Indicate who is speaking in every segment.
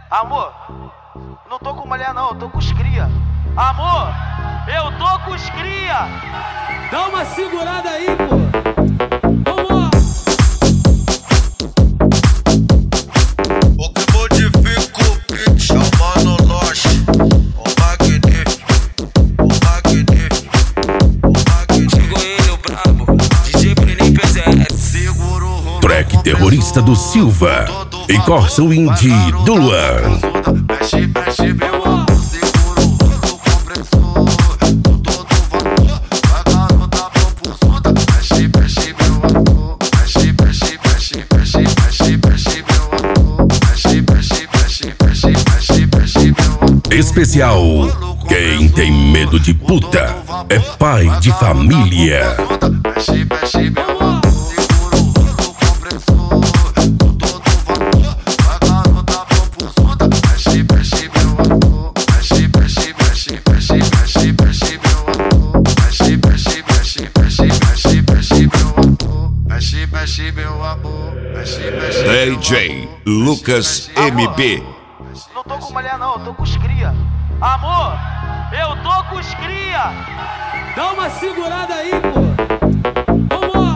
Speaker 1: Amor, não tô com mulher não, eu tô com os cria. Amor, eu tô com os cria.
Speaker 2: Dá uma segurada aí, pô. Vamos!
Speaker 3: O que modifica o beat é o Mano Lost, o magnífico, o magnífico, o magnífico.
Speaker 4: Chegou ele, o brabo, DJ Brenin PZS.
Speaker 3: Segura o rolo.
Speaker 5: Track terrorista do Silva e Corsa Indie do Luan.
Speaker 3: Mexe, mexe, meu amor. Segura o rolo compressor. Com todo vapor. Vai, garota propulsora. Mexe, mexe, meu amor. Mexe, mexe, mexe, mexe, mexe, mexe, meu amor. Mexe, mexe, mexe, mexe, mexe, mexe, meu amor.
Speaker 5: Especial: quem tem medo de puta é pai de família.
Speaker 3: Mexe, mexe, meu amor. Segura o rolo compressor. Com todo vapor. Vai, garota propulsora. Mexe, mexe, meu amor. Mexe, mexe, mexe, mexe, mexe, mexe, meu amor. Mexe, mexe, mexe, mexe, mexe, mexe, meu amor. Mexe, mexe, meu amor. Mexe, mexe, meu amor.
Speaker 5: DJ Lucas MB.
Speaker 1: Não tô com mulher não, eu tô com os cria. Amor, eu tô com os cria.
Speaker 2: Dá uma segurada aí, pô. Vamos!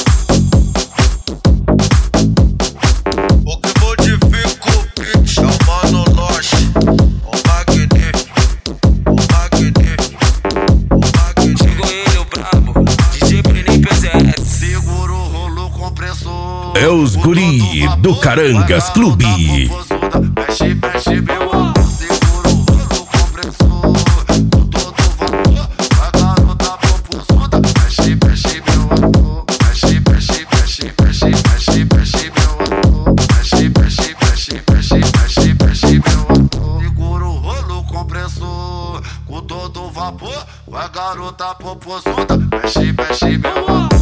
Speaker 3: O que modifica o beat é o Mano Lost, o magnífico, o magnífico, o magnífico.
Speaker 4: Chegou ele, o brabo, DJ Brenin PZS.
Speaker 3: Segura o rolo compressor.
Speaker 5: É os guri do Carangas Clube.
Speaker 3: Mexe, mexe, meu amor. Segura o rolo compressor. Com todo vapor. Vai, garota propulsora. Mexe, mexe, meu amor. Mexe, mexe, mexe, mexe, mexe, mexe, meu amor. Mexe, mexe, mexe, mexe, mexe, mexe, meu amor. Segura o rolo compressor. Com todo vapor. Vai, garota propulsora. Mexe, mexe, meu amor.